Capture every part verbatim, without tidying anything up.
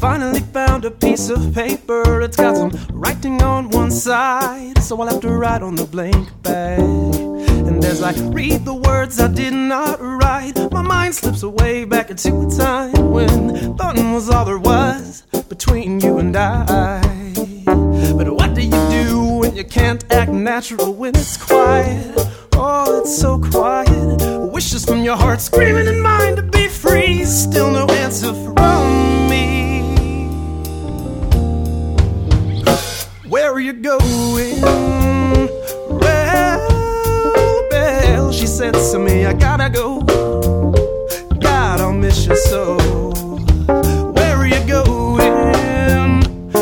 finally found a piece of paper. It's got some writing on one side, so I'll have to write on the blank page. And as I read the words I did not write, my mind slips away back into a time when fun was all there was between you and I. But what do you do when you can't act natural when it's quiet? Oh, it's so quiet. Wishes from your heart screaming in mine to be free. Still no answer from me. Where are you going? Well, Belle, she said to me, I gotta go. God, I'll miss you so. Where are you going?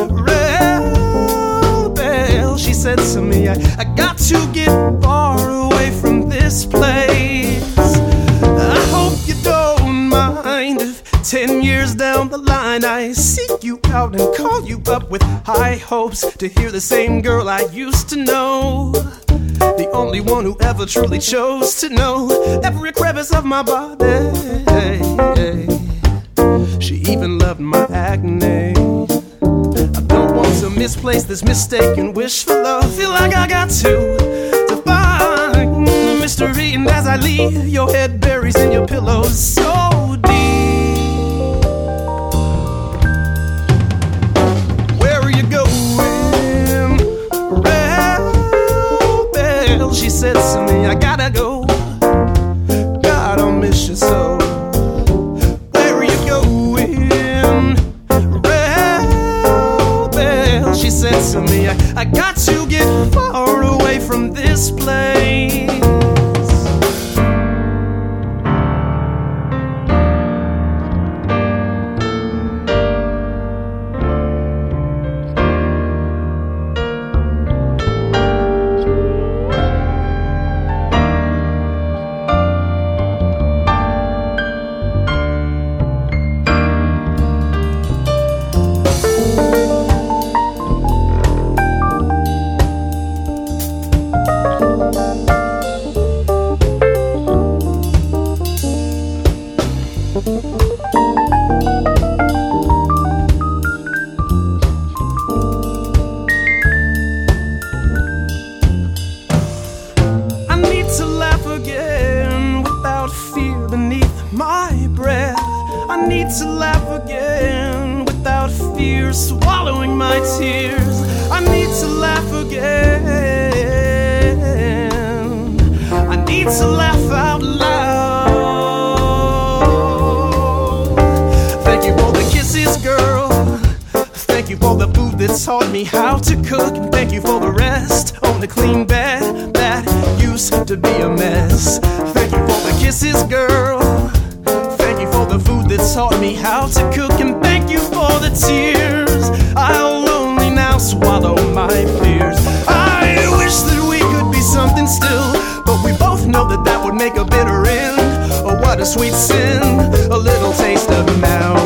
Well, Belle, she said to me, I, I got to get far away from this place. I hope you don't mind if ten years down the line I seek you out and call you up with high hopes to hear the same girl I used to know, the only one who ever truly chose to know every crevice of my body. She even loved my acne. I don't want to misplace this mistaken wish for love. Feel like I got to to find the mystery, and as I leave, your head buries in your pillows so deep. Where are you going? Rebel, she said to me, I gotta go. God, I'll miss you so. Where are you going? Rebel, she said to me, I, I got to get far away from this place. I need to laugh again without fear beneath my breath. I need to laugh again without fear swallowing my tears. I need to laugh again. I need to laugh out loud. Thank you for the kisses, girl. Thank you for the food that taught me how to cook. And thank you for the rest on the clean bed that used to be a mess. Thank you for the kisses, girl. Thank you for the food that taught me how to cook. And thank you for the tears. I'll only now swallow my fears. I wish that we could be something still, but we both know that that would make a bitter end. Oh, what a sweet sin, a little taste of now.